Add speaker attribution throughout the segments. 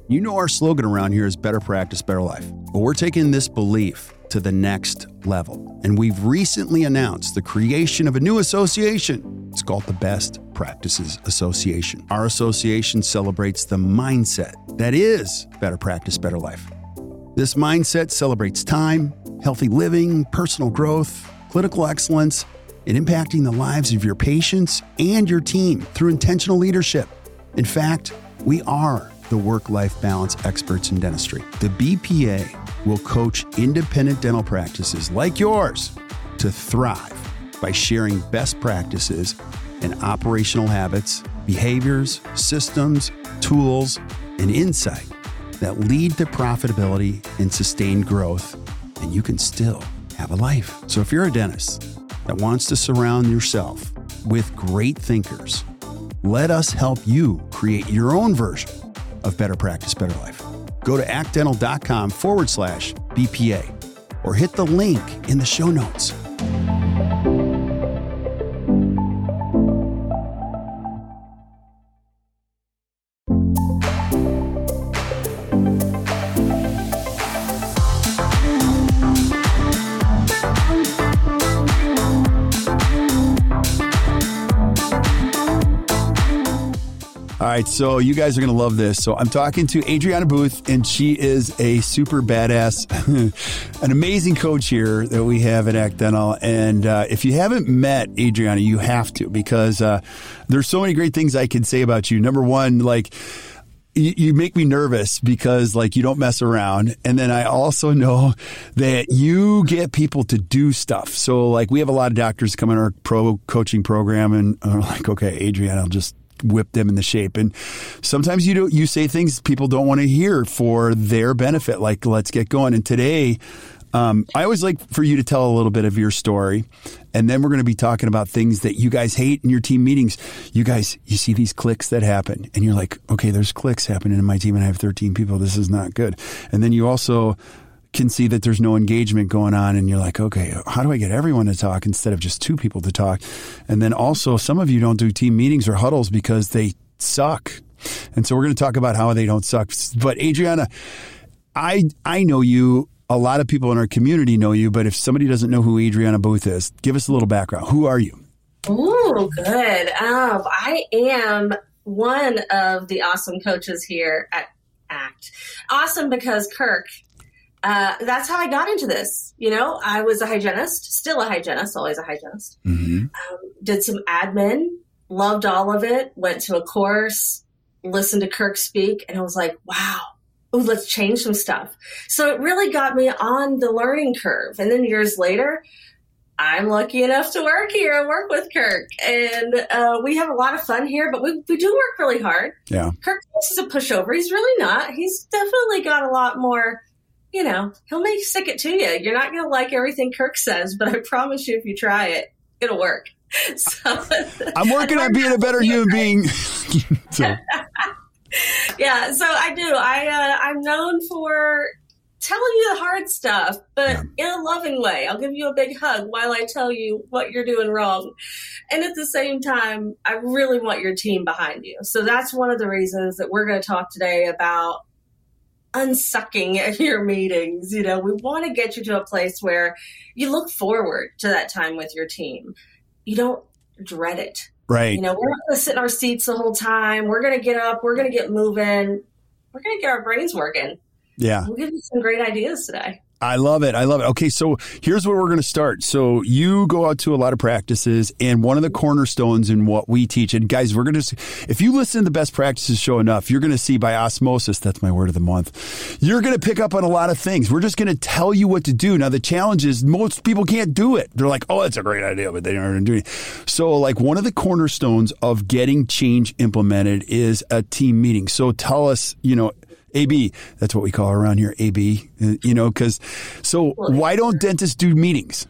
Speaker 1: You know our slogan around here is better practice, better life. But we're taking this belief to the next level. And we've recently announced the creation of a new association. It's called the Best Practices Association. Our association celebrates the mindset that is better practice, better life. This mindset celebrates time, healthy living, personal growth, clinical excellence, and impacting the lives of your patients and your team through intentional leadership. In fact, we are the work-life balance experts in dentistry. The BPA will coach independent dental practices like yours to thrive by sharing best practices and operational habits, behaviors, systems, tools, and insight that lead to profitability and sustained growth, and you can still have a life. So if you're a dentist that wants to surround yourself with great thinkers, let us help you create your own version of better practice, better life. Go to actdental.com/BPA or hit the link in the show notes. All right, so you guys are going to love this. So I'm talking to Adriana Booth, and she is a super badass, an amazing coach here that we have at Act Dental. And if you haven't met Adriana, you have to, because there's so many great things I can say about you. Number one, like, you make me nervous because, like, you don't mess around. And then I also know that you get people to do stuff. So, like, we have a lot of doctors come in our pro coaching program and are like, okay, Adriana, I'll just whip them into shape. And sometimes you say things people don't want to hear for their benefit, like, let's get going. And today, I always like for you to tell a little bit of your story. And then we're going to be talking about things that you guys hate in your team meetings. You guys, you see these clicks that happen and you're like, okay, there's clicks happening in my team and I have 13 people. This is not good. And then you also can see that there's no engagement going on and you're like, okay, how do I get everyone to talk instead of just two people to talk? And then also some of you don't do team meetings or huddles because they suck. And so we're going to talk about how they don't suck. But Adriana, I know you. A lot of people in our community know you, but if somebody doesn't know who Adriana Booth is, give us a little background. Who are you?
Speaker 2: Ooh, good. I am one of the awesome coaches here at ACT. Awesome because Kirk, that's how I got into this. You know, I was a hygienist, still a hygienist, always a hygienist. Mm-hmm. Did some admin, loved all of it, went to a course, listened to Kirk speak, and I was like, wow. Oh, let's change some stuff. So it really got me on the learning curve. And then years later, I'm lucky enough to work here and work with Kirk. And we have a lot of fun here, but we do work really hard. Yeah. Kirk thinks he's a pushover. He's really not. He's definitely got a lot more, you know, he'll make stick it to you. You're not going to like everything Kirk says, but I promise you if you try it, it'll work. So,
Speaker 1: I'm working on being a better human being. So.
Speaker 2: Yeah, so I do. I'm known for telling you the hard stuff, but in a loving way. I'll give you a big hug while I tell you what you're doing wrong. And at the same time, I really want your team behind you. So that's one of the reasons that we're going to talk today about unsucking your meetings. You know, we want to get you to a place where you look forward to that time with your team. You don't dread it.
Speaker 1: Right.
Speaker 2: You know, we're not going to sit in our seats the whole time. We're going to get up. We're going to get moving. We're going to get our brains working.
Speaker 1: Yeah.
Speaker 2: We'll give you some great ideas today.
Speaker 1: I love it. I love it. Okay, so here's where we're going to start. So you go out to a lot of practices, and one of the cornerstones in what we teach, and guys, we're going to, if you listen to the Best Practices show enough, you're going to see by osmosis, that's my word of the month, you're going to pick up on a lot of things. We're just going to tell you what to do. Now, the challenge is most people can't do it. They're like, oh, that's a great idea, but they aren't doing it. So, like, one of the cornerstones of getting change implemented is a team meeting. So tell us, you know, AB, that's what we call around here, AB, you know, because, so why don't dentists do meetings?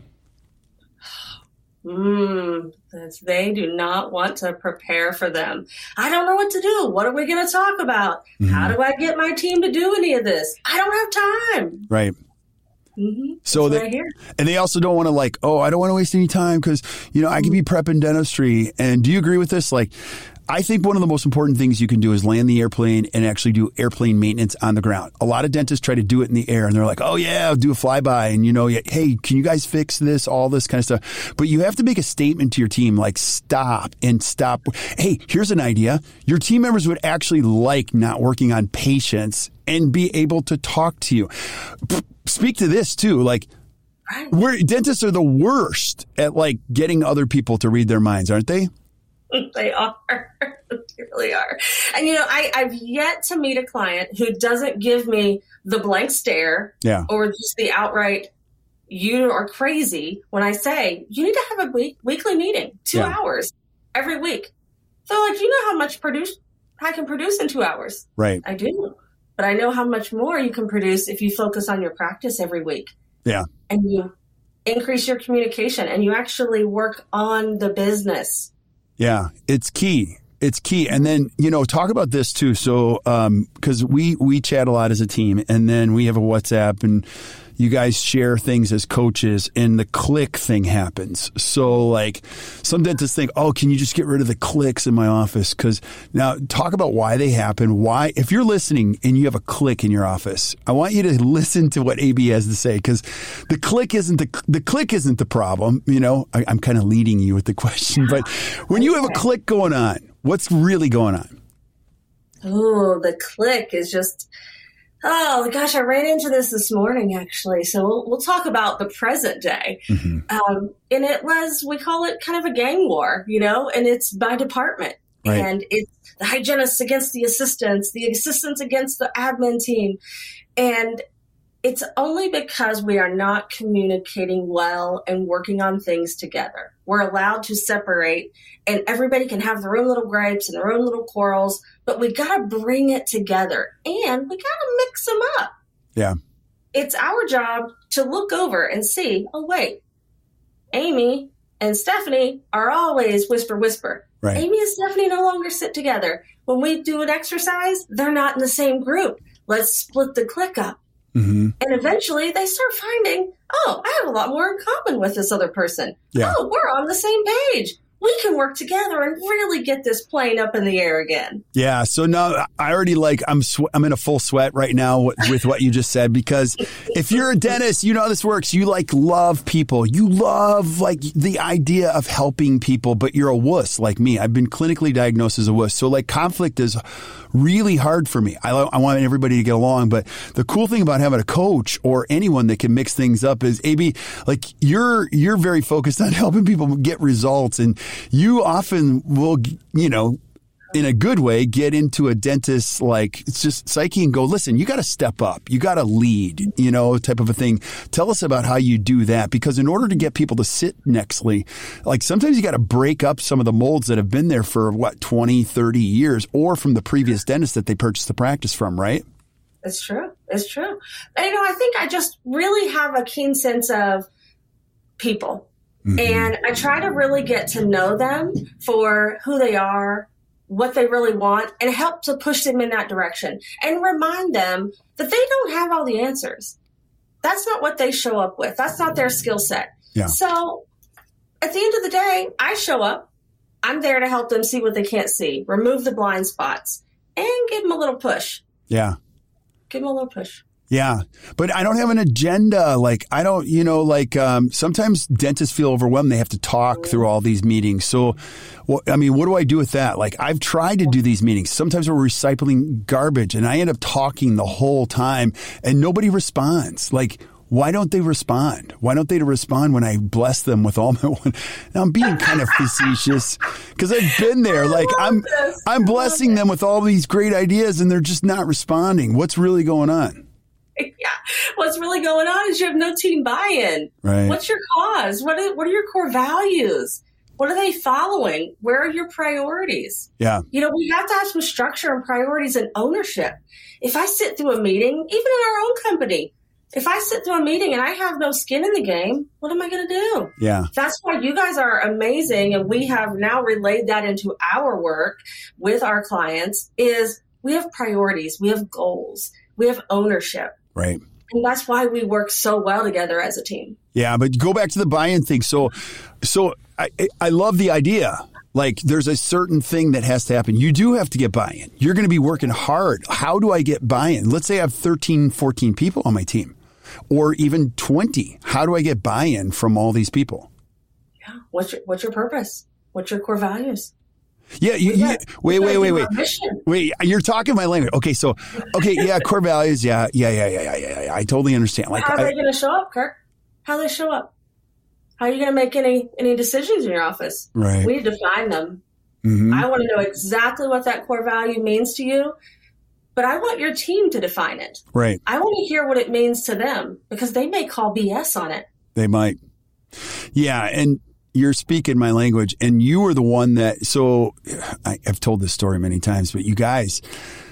Speaker 2: They do not want to prepare for them. I don't know what to do. What are we going to talk about? Mm-hmm. How do I get my team to do any of this? I don't have time.
Speaker 1: Right.
Speaker 2: Mm-hmm.
Speaker 1: So and they also don't want to like, oh, I don't want to waste any time because, you know, I could be prepping dentistry. And do you agree with this? Like, I think one of the most important things you can do is land the airplane and actually do airplane maintenance on the ground. A lot of dentists try to do it in the air and they're like, oh yeah, I'll do a flyby. And hey, can you guys fix this? All this kind of stuff. But you have to make a statement to your team, like stop. Hey, here's an idea. Your team members would actually like not working on patients and be able to talk to you. Speak to this too. Like, dentists are the worst at like getting other people to read their minds, aren't they?
Speaker 2: They are. They really are. And, I've yet to meet a client who doesn't give me the blank stare or just the outright, you are crazy when I say, you need to have a weekly meeting, 2 hours every week. So like, you know how much I can produce in 2 hours.
Speaker 1: Right.
Speaker 2: I do. But I know how much more you can produce if you focus on your practice every week. Yeah. And you increase your communication and you actually work on the business.
Speaker 1: Yeah, it's key. It's key. And then, talk about this too. So, because we chat a lot as a team and then we have a WhatsApp and you guys share things as coaches and the click thing happens. So like some dentists think, oh, can you just get rid of the clicks in my office? Because now talk about why they happen. Why, if you're listening and you have a click in your office, I want you to listen to what AB has to say because the click isn't the problem. I'm kind of leading you with the question, but when you have a click going on, what's really going on?
Speaker 2: Oh, the click is just... Oh, gosh, I ran into this morning, actually. So we'll talk about the present day. Mm-hmm. And we call it kind of a gang war, and it's by department. Right. And it's the hygienists against the assistants against the admin team. And it's only because we are not communicating well and working on things together. We're allowed to separate and everybody can have their own little gripes and their own little quarrels, but we got to bring it together and we got to mix them up. Yeah. It's our job to look over and see, oh, wait, Amy and Stephanie are always whisper. Right. Amy and Stephanie no longer sit together. When we do an exercise, they're not in the same group. Let's split the clique up. Mm-hmm. And eventually they start finding, oh, I have a lot more in common with this other person. Yeah. Oh, we're on the same page. We can work together and really get this plane up in the air again. Yeah. So now I already I'm in a full sweat right now with what you just said, because if you're a dentist, you know how this works. You love people. You love the idea of helping people, but you're a wuss like me. I've been clinically diagnosed as a wuss. So conflict is really hard for me. I want everybody to get along. But the cool thing about having a coach or anyone that can mix things up is, AB, you're very focused on helping people get results. And you often will, in a good way, get into a dentist's it's just psyche and go, listen, you got to step up. You got to lead, type of a thing. Tell us about how you do that, because in order to get people to sit nextly, sometimes you got to break up some of the molds that have been there for 20, 30 years or from the previous dentist that they purchased the practice from, right? It's true. It's true. And, I think I just really have a keen sense of people. Mm-hmm. And I try to really get to know them for who they are, what they really want, and help to push them in that direction and remind them that they don't have all the answers. That's not what they show up with. That's not their skill set. Yeah. So at the end of the day, I show up. I'm there to help them see what they can't see, remove the blind spots, and give them a little push. Yeah. Give them a little push.
Speaker 1: Yeah, but I don't have an agenda. Sometimes dentists feel overwhelmed. They have to talk through all these meetings. So, what do I do with that? I've tried to do these meetings. Sometimes we're recycling garbage and I end up talking the whole time and nobody responds. Why don't they respond? Why don't they respond when I bless them with all my one? Now I'm being kind of facetious because I've been there. I'm blessing them with all these great ideas and they're just not responding. What's really going on?
Speaker 2: Yeah. What's really going on is you have no team buy-in. Right. What's your cause? What are your core values? What are they following? Where are your priorities? Yeah. We have to have some structure and priorities and ownership. If I sit through a meeting, even in our own company, if I sit through a meeting and I have no skin in the game, what am I going to do? Yeah. That's why you guys are amazing. And we have now relayed that into our work with our clients is we have priorities. We have goals. We have ownership. Right. And that's why we work so well together as a team.
Speaker 1: Yeah, but go back to the buy-in thing. So I love the idea. Like there's a certain thing that has to happen. You do have to get buy-in. You're going to be working hard. How do I get buy-in? Let's say I have 13, 14 people on my team or even 20. How do I get buy-in from all these people?
Speaker 2: Yeah. What's your purpose? What's your core values?
Speaker 1: Yeah. Wait, you're talking my language. Okay. So, yeah, core values. Yeah. I totally understand. Like,
Speaker 2: how are they going to show up, Kirk? How do they show up? How are you going to make any decisions in your office?
Speaker 1: Right.
Speaker 2: We need to define them.
Speaker 1: Mm-hmm.
Speaker 2: I want to know exactly what that core value means to you, but I want your team to define it.
Speaker 1: Right.
Speaker 2: I want to hear what it means to them because they may call BS on it.
Speaker 1: They might. Yeah. And you're speaking my language and you were the one that, so I've told this story many times, but you guys,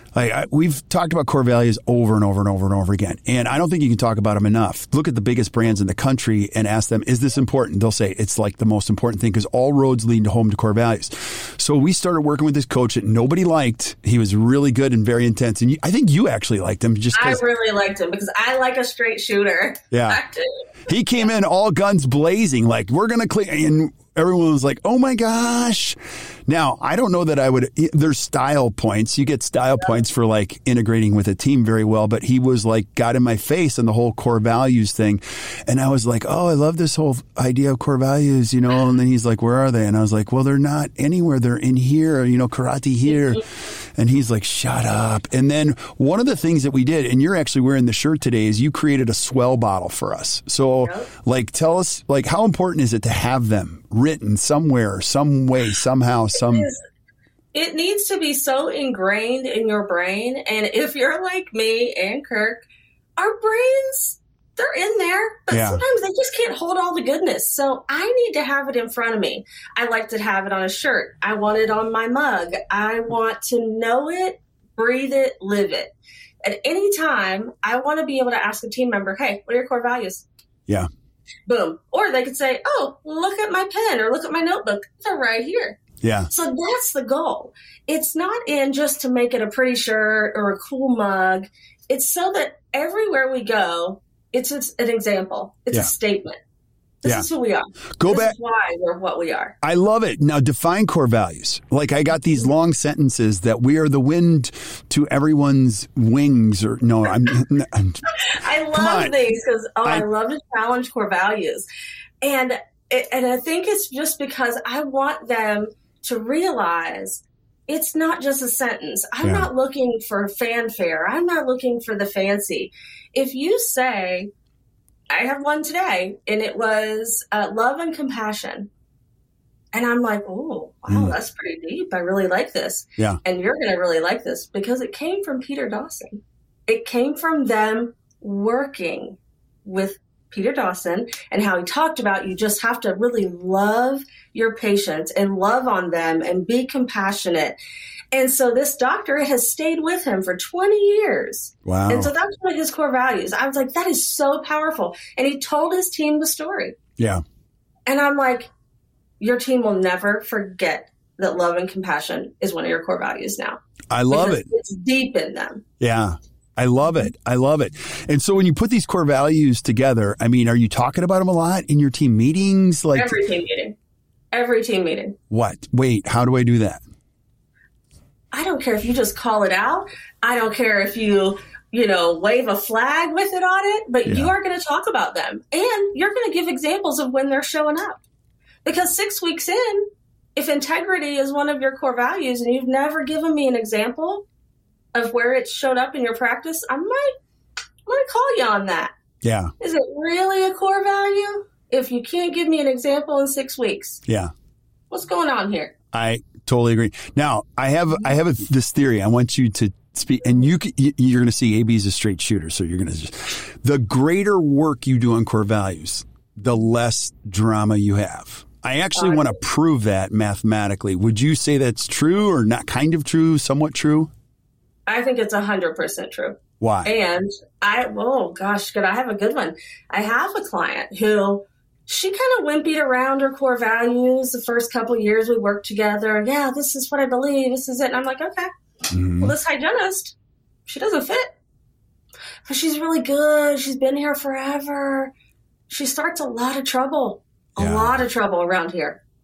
Speaker 1: we've talked about core values over and over and over and over again. And I don't think you can talk about them enough. Look at the biggest brands in the country and ask them, is this important? They'll say it's like the most important thing because all roads lead home to core values. So we started working with this coach that nobody liked. He was really good and very intense. And I think you actually liked him.
Speaker 2: I really liked him because I like a straight shooter.
Speaker 1: Yeah. He came in all guns blazing, like we're going to clean. And everyone was like, oh my gosh. Now, I don't know that I would, there's style points. You get style points for like integrating with a team very well, but he was like, got in my face on the whole core values thing. And I was like, oh, I love this whole idea of core values, you know, and then he's like, where are they? And I was like, well, they're not anywhere. They're in here, you know, karate here. And he's like, shut up. And then one of the things that we did, and you're actually wearing the shirt today, is you created a swell bottle for us. So like, tell us, like, how important is it to have them written somewhere, some way, somehow,
Speaker 2: It needs to be so ingrained in your brain. And if you're like me and Kirk, our brains, they're in there, but sometimes they just can't hold all the goodness. So I need to have it in front of me. I like to have it on a shirt. I want it on my mug. I want to know it, breathe it, live it. At any time, I want to be able to ask a team member, hey, what are your core values?
Speaker 1: Yeah.
Speaker 2: Boom. Or they could say, oh, look at my pen or look at my notebook. They're right here.
Speaker 1: Yeah.
Speaker 2: So that's the goal. It's not in just to make it a pretty shirt or a cool mug. It's so that everywhere we go, it's an example. It's a statement. This is who we are. This is why we're what we are.
Speaker 1: I love it. Now define core values. Like I got these long sentences that we are the wind to everyone's wings or no, I'm
Speaker 2: I love these because I love to challenge core values. And I think it's just because I want them to realize it's not just a sentence. I'm not looking for fanfare. I'm not looking for the fancy. If you say, I have one today, and it was love and compassion. And I'm like, oh, wow, that's pretty deep. I really like this.
Speaker 1: Yeah.
Speaker 2: And you're going to really like this because it came from Peter Dawson. It came from them working with Peter Dawson and how he talked about you just have to really love your patients and love on them and be compassionate. And so this doctor has stayed with him for 20 years.
Speaker 1: Wow.
Speaker 2: And so that's one of his core values. I was like, that is so powerful. And he told his team the story.
Speaker 1: Yeah.
Speaker 2: And I'm like, your team will never forget that love and compassion is one of your core values now.
Speaker 1: I love it.
Speaker 2: It's deep in them.
Speaker 1: Yeah. I love it. I love it. And so when you put these core values together, I mean, are you talking about them a lot in your team meetings? Like
Speaker 2: every team meeting. Every team meeting.
Speaker 1: What? Wait, how do I do that?
Speaker 2: I don't care if you just call it out. I don't care if you wave a flag with it on it, but you are going to talk about them. And you're going to give examples of when they're showing up. Because 6 weeks in, if integrity is one of your core values and you've never given me an example of where it showed up in your practice, I'm going to call you on that.
Speaker 1: Yeah.
Speaker 2: Is it really a core value if you can't give me an example in 6 weeks?
Speaker 1: Yeah.
Speaker 2: What's going on here?
Speaker 1: I totally agree. Now, I have this theory. I want you to speak, and you're going to see AB is a straight shooter. So you're going to the greater work you do on core values, the less drama you have. I actually want to prove that mathematically. Would you say that's true or not kind of true, somewhat true?
Speaker 2: I think it's 100% true.
Speaker 1: Why?
Speaker 2: And I have a good one. I have a client who she kind of wimpied around her core values the first couple of years we worked together. Yeah, this is what I believe. This is it. And I'm like, okay, well, this hygienist, she doesn't fit. But she's really good. She's been here forever. She starts a lot of trouble around here.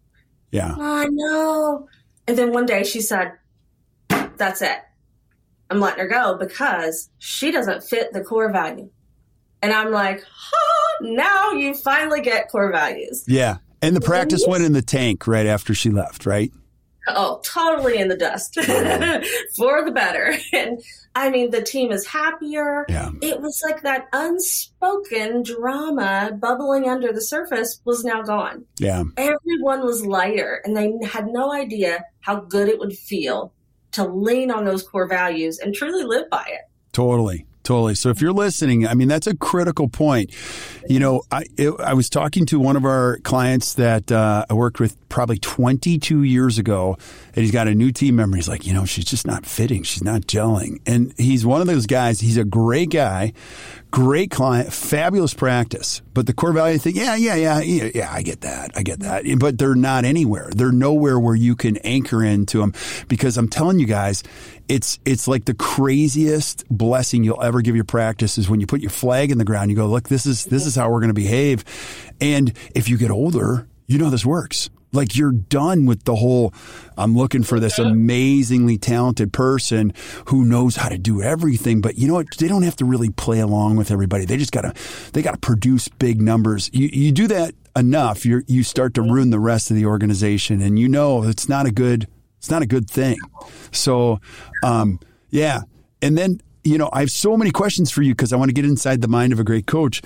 Speaker 1: Yeah.
Speaker 2: I know. And then one day she said, that's it. I'm letting her go because she doesn't fit the core value. And I'm like, now you finally get core values.
Speaker 1: Yeah. And the practice went in the tank right after she left, right?
Speaker 2: Oh, totally in the dust for the better. And I mean, the team is happier.
Speaker 1: Yeah.
Speaker 2: It was like that unspoken drama bubbling under the surface was now gone.
Speaker 1: Yeah.
Speaker 2: Everyone was lighter and they had no idea how good it would feel to lean on those core values and truly live by it.
Speaker 1: Totally. So if you're listening, I mean, that's a critical point. You know, I was talking to one of our clients that I worked with probably 22 years ago, and he's got a new team member. He's like, you know, she's just not fitting. She's not gelling. And he's one of those guys. He's a great guy, great client, fabulous practice. But the core value thing, yeah, I get that. But they're not anywhere. They're nowhere where you can anchor into them, because I'm telling you guys, it's like the craziest blessing you'll ever give your practice is when you put your flag in the ground. You go, look, this is how we're going to behave. And if you get older, you know this works. Like, you're done with the whole, I'm looking for this amazingly talented person who knows how to do everything. But you know what? They don't have to really play along with everybody. They just gotta produce big numbers. You do that enough, you start to ruin the rest of the organization, and you know it's not a good thing. So, yeah. And then, you know, I have so many questions for you because I want to get inside the mind of a great coach.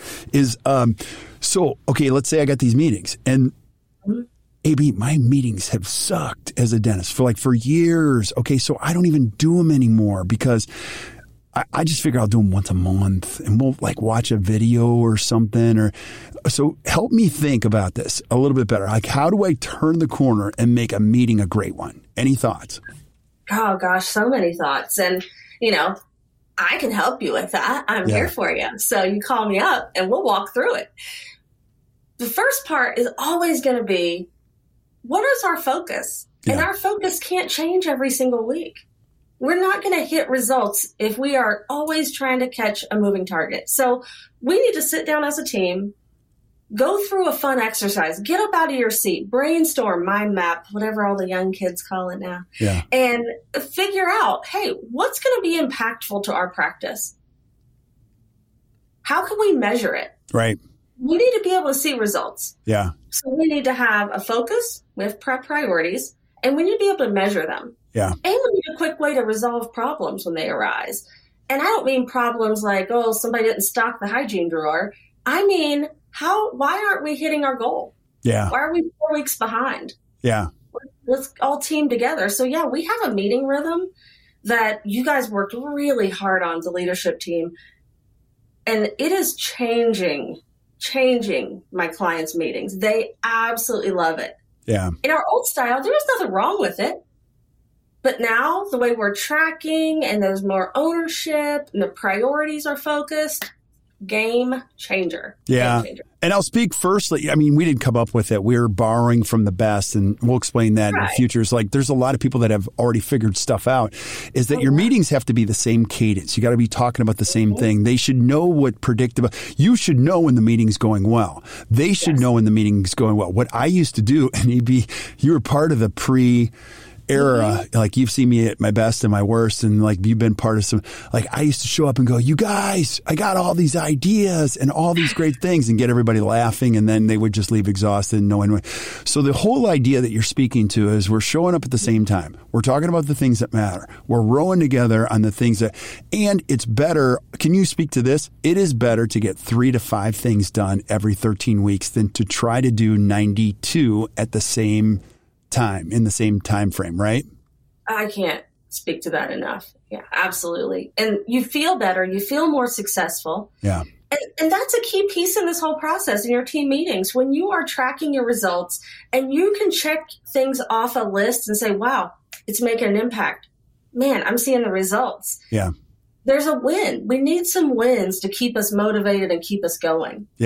Speaker 1: So, okay, let's say I got these meetings, and AB, my meetings have sucked as a dentist for years. Okay, so I don't even do them anymore because I just figure I'll do them once a month, and we'll like watch a video or something. So help me think about this a little bit better. Like, how do I turn the corner and make a meeting a great one? Any thoughts?
Speaker 2: Oh gosh, so many thoughts. And, you know, I can help you with that. I'm here for you. So you call me up and we'll walk through it. The first part is always going to be, what is our focus? Yeah. And our focus can't change every single week. We're not going to hit results if we are always trying to catch a moving target. So we need to sit down as a team, go through a fun exercise, get up out of your seat, brainstorm, mind map, whatever all the young kids call it now, and figure out, hey, what's going to be impactful to our practice? How can we measure it?
Speaker 1: Right.
Speaker 2: We need to be able to see results.
Speaker 1: Yeah.
Speaker 2: So we need to have a focus with priorities, and we need to be able to measure them.
Speaker 1: Yeah.
Speaker 2: And we need a quick way to resolve problems when they arise. And I don't mean problems like, oh, somebody didn't stock the hygiene drawer. I mean, why aren't we hitting our goal?
Speaker 1: Yeah.
Speaker 2: Why are we 4 weeks behind?
Speaker 1: Yeah.
Speaker 2: Let's all team together. So yeah, we have a meeting rhythm that you guys worked really hard on, the leadership team. And it is changing my clients' meetings. They absolutely love it.
Speaker 1: Yeah.
Speaker 2: In our old style, there was nothing wrong with it. But now the way we're tracking and there's more ownership and the priorities are focused, game changer.
Speaker 1: Yeah.
Speaker 2: Game changer.
Speaker 1: And I'll speak firstly. I mean, we didn't come up with it. We're borrowing from the best, and we'll explain that in the future. It's like there's a lot of people that have already figured stuff out, is that your meetings have to be the same cadence. You got to be talking about the same thing. They should know what predictable. You should know when the meeting's going well. They should know when the meeting's going well. What I used to do, and you were part of the era, like you've seen me at my best and my worst, and like you've been part of some, like I used to show up and go, you guys, I got all these ideas and all these great things, and get everybody laughing, and then they would just leave exhausted and knowing. So the whole idea that you're speaking to is we're showing up at the same time. We're talking about the things that matter. We're rowing together on the things and it's better. Can you speak to this? It is better to get 3 to 5 things done every 13 weeks than to try to do 92 at the same time, in the same time frame, right?
Speaker 2: I can't speak to that enough. Yeah, absolutely. And you feel better, you feel more successful.
Speaker 1: Yeah.
Speaker 2: And that's a key piece in this whole process in your team meetings. When you are tracking your results and you can check things off a list and say, wow, it's making an impact. Man, I'm seeing the results.
Speaker 1: Yeah.
Speaker 2: There's a win. We need some wins to keep us motivated and keep us going.
Speaker 1: Yeah.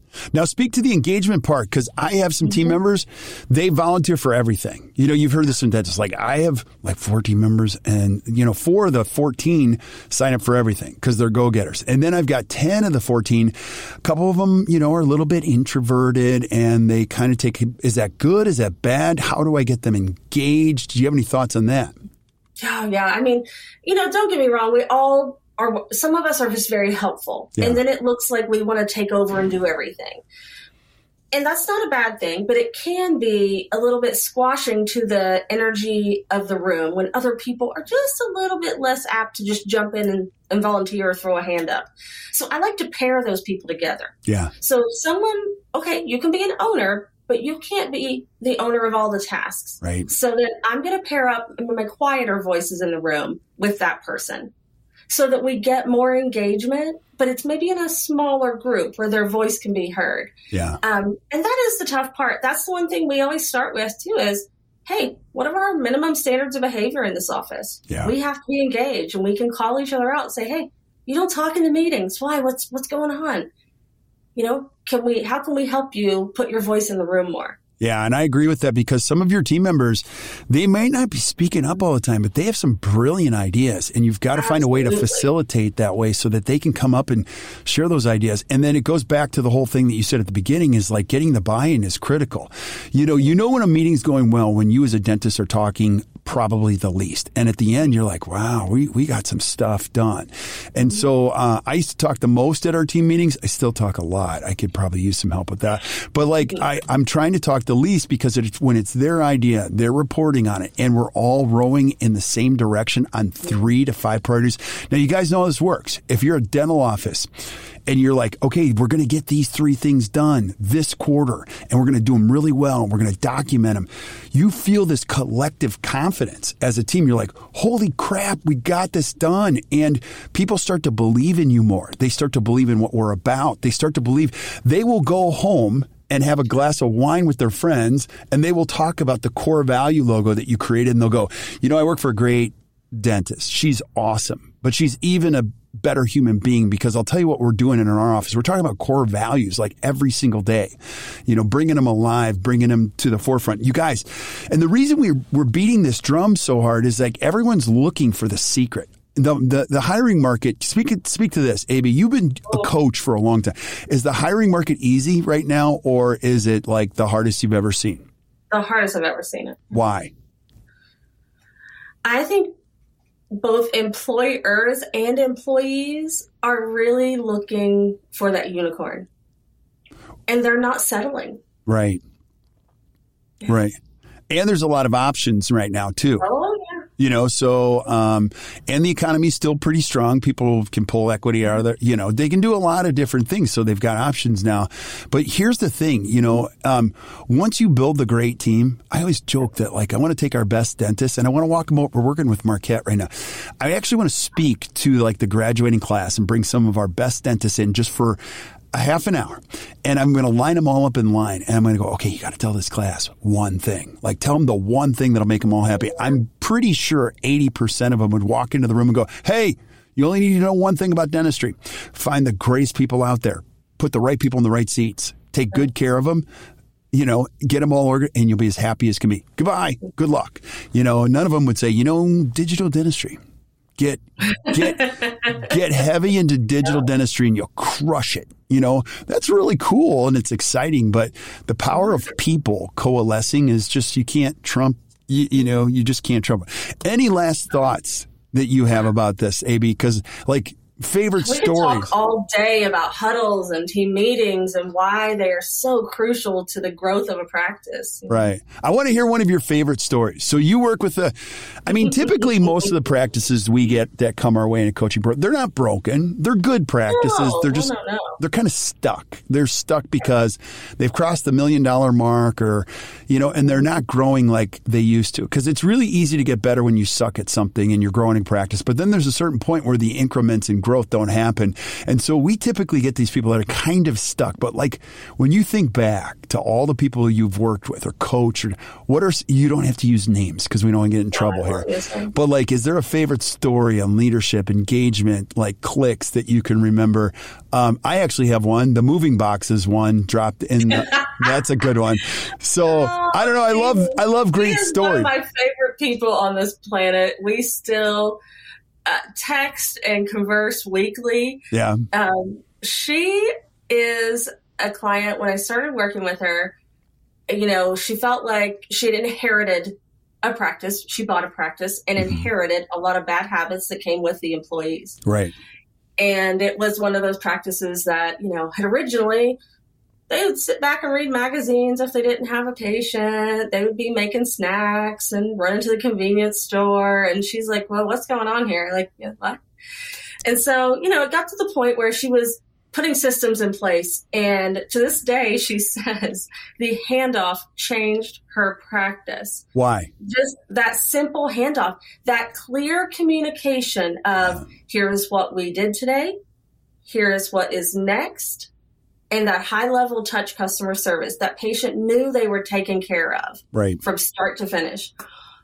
Speaker 1: Now, speak to the engagement part, because I have some team members, they volunteer for everything. You know, you've heard this from dentists. Like, I have like 4 team members, and, 4 of the 14 sign up for everything because they're go-getters. And then I've got 10 of the 14. A couple of them, are a little bit introverted, and they kind of take, is that good? Is that bad? How do I get them engaged? Do you have any thoughts on that?
Speaker 2: Oh, yeah. I mean, don't get me wrong. We all some of us are just very helpful. Yeah. And then it looks like we want to take over and do everything. And that's not a bad thing, but it can be a little bit squashing to the energy of the room when other people are just a little bit less apt to just jump in and volunteer or throw a hand up. So I like to pair those people together.
Speaker 1: Yeah.
Speaker 2: So you can be an owner, but you can't be the owner of all the tasks.
Speaker 1: Right.
Speaker 2: So that I'm going to pair up my quieter voices in the room with that person, so that we get more engagement, but it's maybe in a smaller group where their voice can be heard.
Speaker 1: Yeah.
Speaker 2: And that is the tough part. That's the one thing we always start with, too, is, hey, what are our minimum standards of behavior in this office?
Speaker 1: Yeah.
Speaker 2: We have to be engaged, and we can call each other out and say, hey, you don't talk in the meetings. Why? What's going on? How can we help you put your voice in the room more?
Speaker 1: Yeah, and I agree with that, because some of your team members, they might not be speaking up all the time, but they have some brilliant ideas, and you've got to find a way to facilitate that way so that they can come up and share those ideas. And then it goes back to the whole thing that you said at the beginning, is like getting the buy-in is critical. You know when a meeting's going well when you as a dentist are talking probably the least. And at the end, you're like, wow, we got some stuff done. And so I used to talk the most at our team meetings. I still talk a lot. I could probably use some help with that. But I'm trying to talk the least, because when it's their idea, they're reporting on it, and we're all rowing in the same direction on 3 to 5 priorities. Now, you guys know how this works. If you're a dental office and you're like, okay, we're going to get these 3 things done this quarter, and we're going to do them really well, and we're going to document them, you feel this collective confidence as a team. You're like, holy crap, we got this done. And people start to believe in you more. They start to believe in what we're about. They start to believe they will go home and have a glass of wine with their friends, and they will talk about the core value logo that you created, and they'll go, I work for a great dentist. She's awesome, but she's even a better human being, because I'll tell you what we're doing in our office. We're talking about core values like every single day, bringing them alive, bringing them to the forefront. You guys, and the reason we're beating this drum so hard is like everyone's looking for the secret. The hiring market, speak to this, AB, you've been a coach for a long time. Is the hiring market easy right now, or is it like the hardest you've ever seen?
Speaker 2: The hardest I've ever seen it.
Speaker 1: Why?
Speaker 2: I think both employers and employees are really looking for that unicorn, and they're not settling.
Speaker 1: Right. Yeah. Right. And there's a lot of options right now too.
Speaker 2: Oh, yeah.
Speaker 1: And the economy's still pretty strong. People can pull equity out of there. They can do a lot of different things. So they've got options now. But here's the thing, once you build the great team, I always joke that I want to take our best dentists and I want to walk them over. We're working with Marquette right now. I actually want to speak to the graduating class and bring some of our best dentists in just for a half an hour, and I'm going to line them all up in line, and I'm going to go, okay, you got to tell this class one thing. Tell them the one thing that'll make them all happy. I'm pretty sure 80% of them would walk into the room and go, hey, you only need to know one thing about dentistry. Find the greatest people out there. Put the right people in the right seats. Take good care of them. Get them all ordered, and you'll be as happy as can be. Goodbye. Good luck. None of them would say, digital dentistry. Get heavy into digital dentistry and you'll crush it. That's really cool and it's exciting, but the power of people coalescing is just, you can't trump, you just can't trump it. Any last thoughts that you have about this, AB? Because favorite
Speaker 2: we
Speaker 1: stories.
Speaker 2: We could talk all day about huddles and team meetings and why they are so crucial to the growth of a practice.
Speaker 1: Right. I want to hear one of your favorite stories. So you work with typically most of the practices we get that come our way in a coaching program, they're not broken. They're good practices. They're just, they're kind of stuck. They're stuck because they've crossed the $1 million mark and they're not growing like they used to. Because it's really easy to get better when you suck at something and you're growing in practice. But then there's a certain point where the increments in growth growth don't happen. And so we typically get these people that are kind of stuck. But like when you think back to all the people you've worked with or coached, or you don't have to use names because we don't want to get in trouble here. But like, is there a favorite story on leadership, engagement, like clicks that you can remember? I actually have one. The moving boxes one dropped in. That's a good one. So I don't know. I love great stories.
Speaker 2: One of my favorite people on this planet. We still text and converse weekly.
Speaker 1: Yeah.
Speaker 2: She is a client. When I started working with her, she felt like she had inherited a practice. She bought a practice and inherited a lot of bad habits that came with the employees.
Speaker 1: Right.
Speaker 2: And it was one of those practices that, had originally, they would sit back and read magazines if they didn't have a patient. They would be making snacks and run into the convenience store. And she's like, well, what's going on here? Like, yeah, what? And so, it got to the point where she was putting systems in place. And to this day, she says the handoff changed her practice.
Speaker 1: Why?
Speaker 2: Just that simple handoff, that clear communication of here's what we did today, here's what is next, and that high-level touch customer service. That patient knew they were taken care of from start to finish.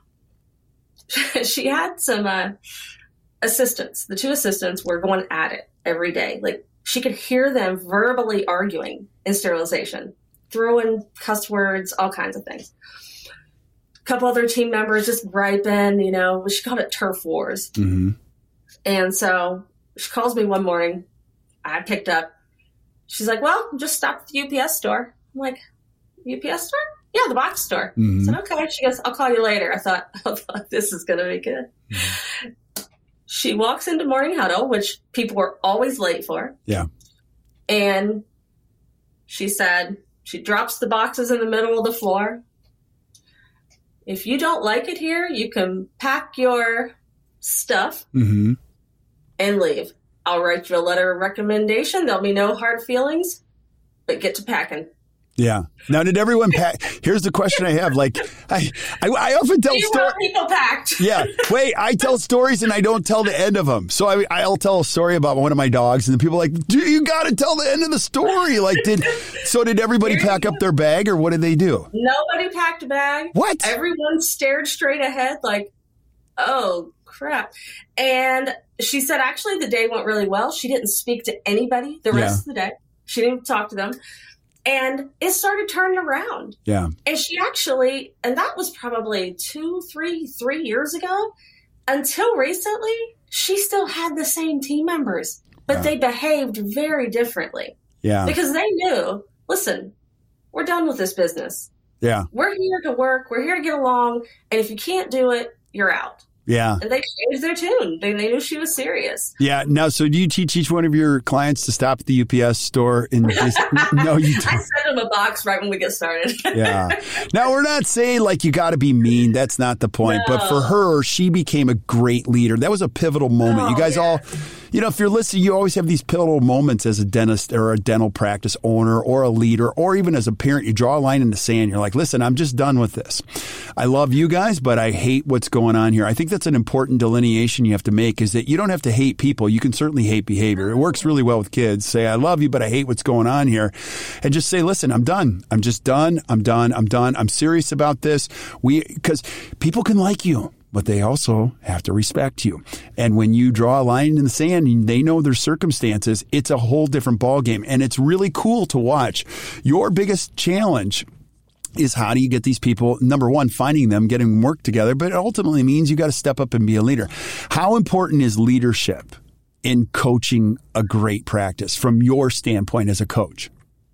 Speaker 2: She had some assistants. The two assistants were going at it every day. Like, she could hear them verbally arguing in sterilization, throwing cuss words, all kinds of things. A couple other team members just griping, she called it turf wars. Mm-hmm. And so she calls me one morning. I picked up. She's like, well, just stopped at the UPS store. I'm like, UPS store? Yeah, the box store. Mm-hmm. I said, okay. She goes, I'll call you later. I thought this is going to be good. Mm-hmm. She walks into morning huddle, which people were always late for.
Speaker 1: Yeah.
Speaker 2: And she said, she drops the boxes in the middle of the floor. If you don't like it here, you can pack your stuff and leave. I'll write you a letter of recommendation. There'll be no hard feelings, but get to packing.
Speaker 1: Yeah. Now, did everyone pack? Here's the question I have. Like, I often tell stories.
Speaker 2: People packed.
Speaker 1: Yeah. Wait, I tell stories and I don't tell the end of them. So I'll tell a story about one of my dogs, and the people are like, you got to tell the end of the story. Like, did everybody pack up their bag, or what did they do?
Speaker 2: Nobody packed a bag.
Speaker 1: What?
Speaker 2: Everyone stared straight ahead, like, oh crap. And she said, actually, the day went really well. She didn't speak to anybody the rest of the day. She didn't talk to them. And it started turning around.
Speaker 1: Yeah.
Speaker 2: And she actually, and that was probably 3 years ago, until recently, she still had the same team members, but they behaved very differently.
Speaker 1: Yeah.
Speaker 2: Because they knew, listen, we're done with this business.
Speaker 1: Yeah.
Speaker 2: We're here to work. We're here to get along. And if you can't do it, you're out.
Speaker 1: Yeah.
Speaker 2: And they changed their tune. They knew she was serious.
Speaker 1: Yeah. Now, so do you teach each one of your clients to stop at the UPS store? And just, no, you don't.
Speaker 2: I send them a box right when we get started.
Speaker 1: Yeah. Now, we're not saying like you got to be mean. That's not the point. No. But for her, she became a great leader. That was a pivotal moment. You guys all, if you're listening, you always have these pivotal moments as a dentist or a dental practice owner or a leader, or even as a parent. You draw a line in the sand. You're like, listen, I'm just done with this. I love you guys, but I hate what's going on here. I think that's an important delineation you have to make, is that you don't have to hate people. You can certainly hate behavior. It works really well with kids. Say, I love you, but I hate what's going on here. And just say, listen, I'm done. I'm just done. I'm done. I'm done. I'm serious about this. Because people can like you, but they also have to respect you. And when you draw a line in the sand and they know their circumstances, it's a whole different ballgame. And it's really cool to watch. Your biggest challenge is, how do you get these people, number one, finding them, getting them work together, but it ultimately means you got to step up and be a leader. How important is leadership in coaching a great practice from your standpoint as a coach?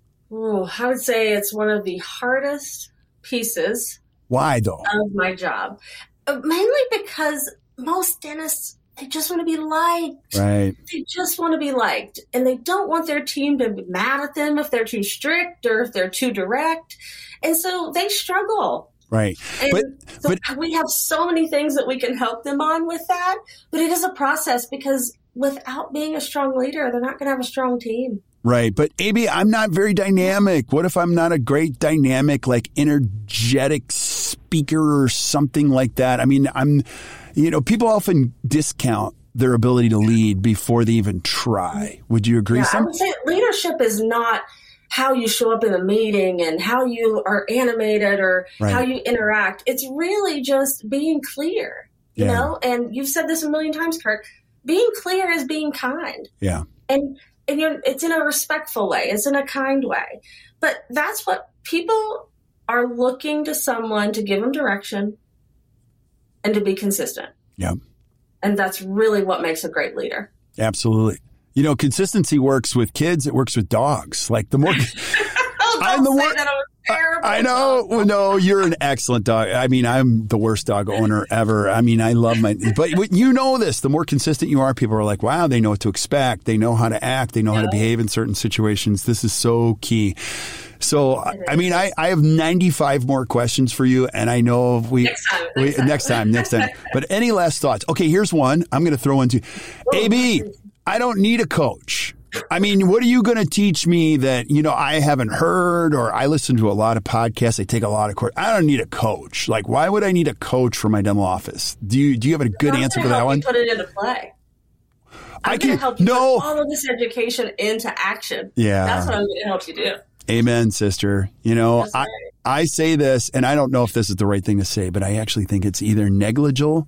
Speaker 2: Oh, I would say it's one of the hardest pieces.
Speaker 1: Why though?
Speaker 2: Of my job. Mainly because most dentists, they just want to be liked.
Speaker 1: Right.
Speaker 2: They just want to be liked. And they don't want their team to be mad at them if they're too strict or if they're too direct. And so they struggle.
Speaker 1: Right.
Speaker 2: And but we have so many things that we can help them on with that. But it is a process, because without being a strong leader, they're not going to have a strong team.
Speaker 1: Right. But AB, I'm not very dynamic. What if I'm not a great dynamic, like energetic speaker or something like that? I mean, people often discount their ability to lead before they even try. Would you agree?
Speaker 2: Yeah, I would say leadership is not how you show up in a meeting and how you are animated or how you interact. It's really just being clear, you know? And you've said this a million times, Kirk. Being clear is being kind.
Speaker 1: Yeah.
Speaker 2: And it's in a respectful way. It's in a kind way. But that's what people are looking to someone to give them direction and to be consistent.
Speaker 1: Yeah.
Speaker 2: And that's really what makes a great leader.
Speaker 1: Absolutely. You know, consistency works with kids. It works with dogs. Like the more I know. No, you're an excellent dog. I mean, I'm the worst dog owner ever. I mean, I love but you know this, the more consistent you are, people are like, wow, they know what to expect. They know how to act. They know how to behave in certain situations. This is so key. So, I mean, I have 95 more questions for you, and I know next time. But any last thoughts? Okay, here's one I'm going to throw into. AB, I don't need a coach. I mean, what are you going to teach me that, you know, I haven't heard, or I listen to a lot of podcasts. I take a lot of courses. I don't need a coach. Like, why would I need a coach for my dental office? Do you have a good answer for that one?
Speaker 2: Put it into play. I'm going to help you put all of this education into action.
Speaker 1: Yeah.
Speaker 2: That's what I'm going to help you do.
Speaker 1: Amen, sister. You know, I say this, and I don't know if this is the right thing to say, but I actually think it's either negligible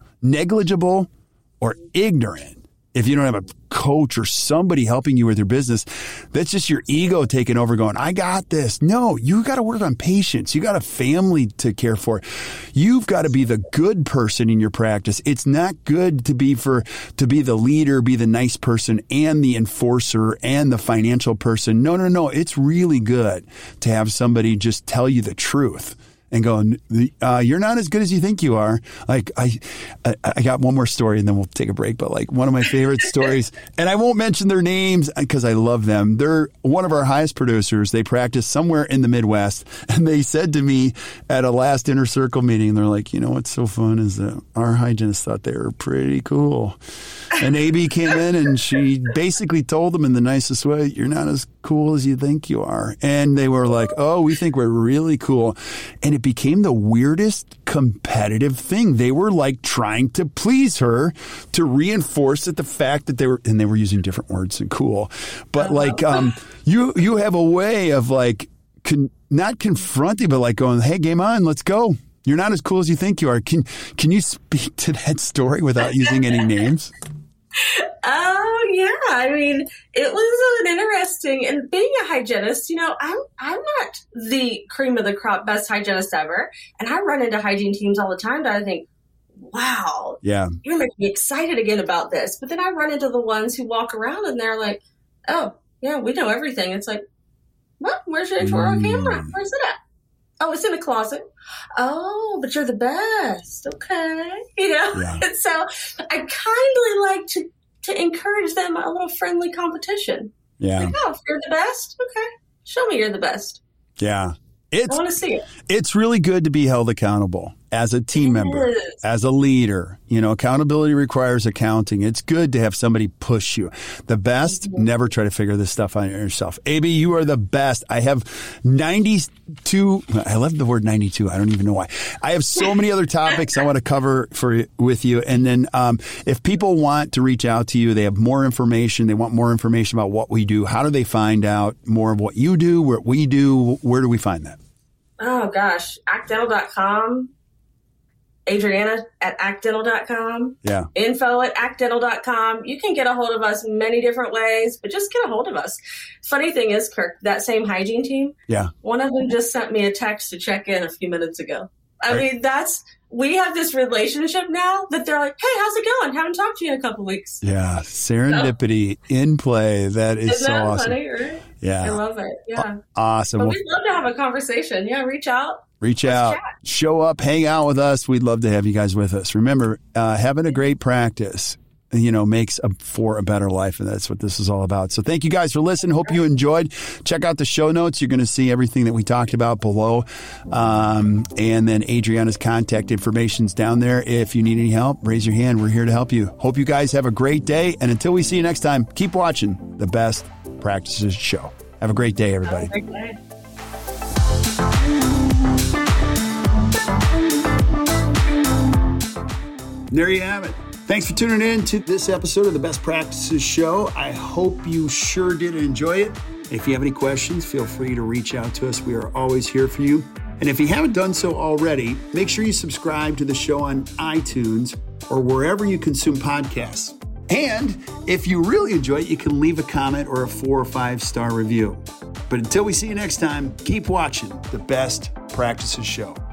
Speaker 1: or ignorant. If you don't have a coach or somebody helping you with your business, that's just your ego taking over going, I got this. No, you got to work on patience. You got a family to care for. You've got to be the good person in your practice. It's not good to be the leader, be the nice person and the enforcer and the financial person. No. It's really good to have somebody just tell you the truth. And going, you're not as good as you think you are. Like I got one more story and then we'll take a break. But like one of my favorite stories, and I won't mention their names because I love them. They're one of our highest producers. They practice somewhere in the Midwest, and they said to me at a last inner circle meeting, they're like, you know what's so fun is that our hygienist thought they were pretty cool. And AB came in and she basically told them in the nicest way, you're not as cool as you think you are. And they were like, oh, we think we're really cool. And it became the weirdest competitive thing. They were like trying to please her to reinforce that the fact that they were using different words than cool. But like, you have a way of like, not confronting, but like going, hey, game on, let's go. You're not as cool as you think you are. Can you speak to that story without using any names?
Speaker 2: Oh, yeah. I mean, it was an interesting, and being a hygienist, you know, I'm not the cream of the crop best hygienist ever. And I run into hygiene teams all the time that I think, wow, you're making me excited again about this. But then I run into the ones who walk around and they're like, oh, yeah, we know everything. It's like, what? Where's your H4O camera? Where's it at? Oh, it's in the closet. Oh, but you're the best. Okay. You know? Yeah. And so I kindly like to encourage them a little friendly competition.
Speaker 1: Yeah.
Speaker 2: Like, oh, if you're the best, okay. Show me you're the best.
Speaker 1: Yeah.
Speaker 2: I want to see it.
Speaker 1: It's really good to be held accountable as a team member, as a leader. You know, accountability requires accounting. It's good to have somebody push you. The best, never try to figure this stuff out yourself. AB, you are the best. I have 92. I love the word 92. I don't even know why. I have so many other topics I want to cover with you. And then if people want to reach out to you, they have more information. They want more information about what we do. How do they find out more of what you do, what we do? Where do we find that?
Speaker 2: Oh, gosh. actdental.com. Adriana at actdental.com.
Speaker 1: Yeah.
Speaker 2: Info at actdental.com. You can get a hold of us many different ways, but just get a hold of us. Funny thing is, Kirk, that same hygiene team, one of them just sent me a text to check in a few minutes ago. I mean, we have this relationship now that they're like, hey, how's it going? Haven't talked to you in a couple of weeks.
Speaker 1: Yeah. Serendipity in play. That is so awesome.
Speaker 2: Funny, right?
Speaker 1: Yeah.
Speaker 2: I love it. Yeah.
Speaker 1: Awesome.
Speaker 2: But we'd love to have a conversation. Yeah. Reach out.
Speaker 1: Let's chat. Show up, hang out with us. We'd love to have you guys with us. Remember, having a great practice, makes for a better life. And that's what this is all about. So thank you guys for listening. Hope you enjoyed. Check out the show notes. You're going to see everything that we talked about below. And then Adriana's contact information's down there. If you need any help, raise your hand. We're here to help you. Hope you guys have a great day. And until we see you next time, keep watching the Best Practices Show. Have a great day, everybody.
Speaker 2: Have a great day.
Speaker 1: There you have it. Thanks for tuning in to this episode of the Best Practices Show. I hope you sure did enjoy it. If you have any questions, feel free to reach out to us. We are always here for you. And if you haven't done so already, make sure you subscribe to the show on iTunes or wherever you consume podcasts. And if you really enjoy it, you can leave a comment or a 4 or 5 star review. But until we see you next time, keep watching the Best Practices Show.